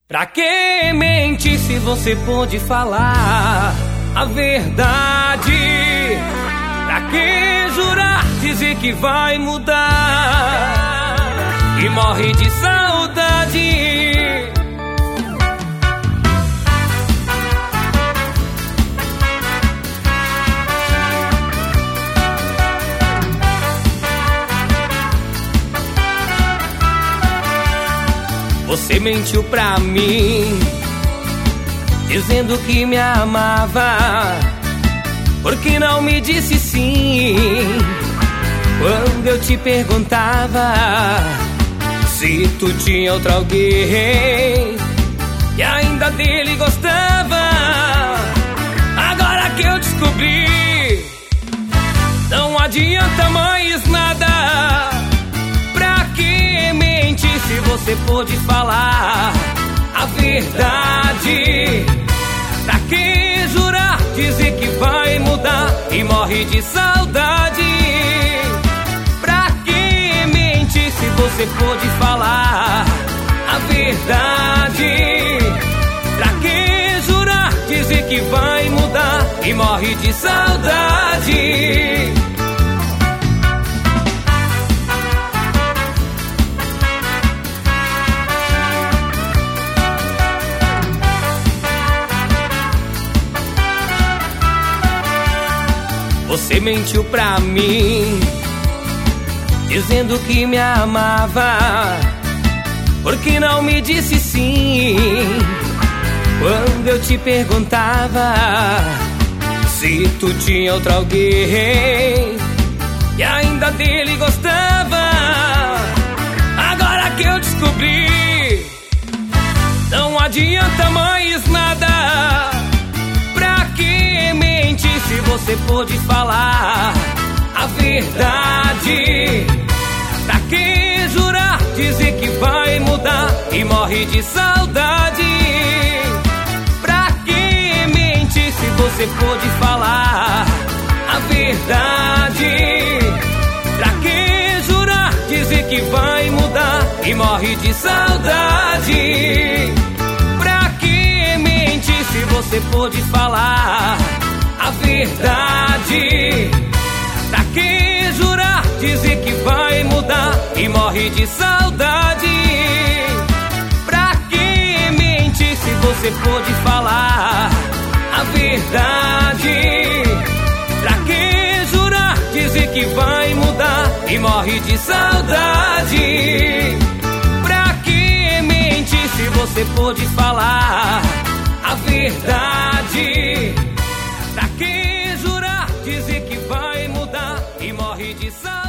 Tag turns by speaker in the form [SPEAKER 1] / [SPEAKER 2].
[SPEAKER 1] Pra que mente se você pode falar a verdade? Pra que jurar, dizer que vai mudar e morre de saudade? Você mentiu pra mim, dizendo que me amava, porque não me disse sim quando eu te perguntava se tu tinha outro alguém e ainda dele gostava. Agora que eu descobri, não adianta mais nada. Se você pode falar a verdade, pra que jurar, dizer que vai mudar e morre de saudade? Pra que mentir se você pode falar a verdade? Pra que jurar, dizer que vai mudar e morre de saudade? Você mentiu pra mim, dizendo que me amava, porque não me disse sim quando eu te perguntava se tu tinha outro alguém e ainda dele gostava. Agora que eu descobri, não adianta mais nada. Se você pode falar a verdade, pra que jurar, dizer que vai mudar e morre de saudade? Pra que mentir se você pode falar a verdade? Pra que jurar, dizer que vai mudar e morre de saudade? Pra que mentir se você pode falar a verdade? Pra que jurar, dizer que vai mudar e morre de saudade? Pra que mentir se você pode falar a verdade? Pra que jurar, dizer que vai mudar e morre de saudade? Pra que mentir se você pode falar a verdade? Pra que jurar, dizer que vai mudar e morre de saudade?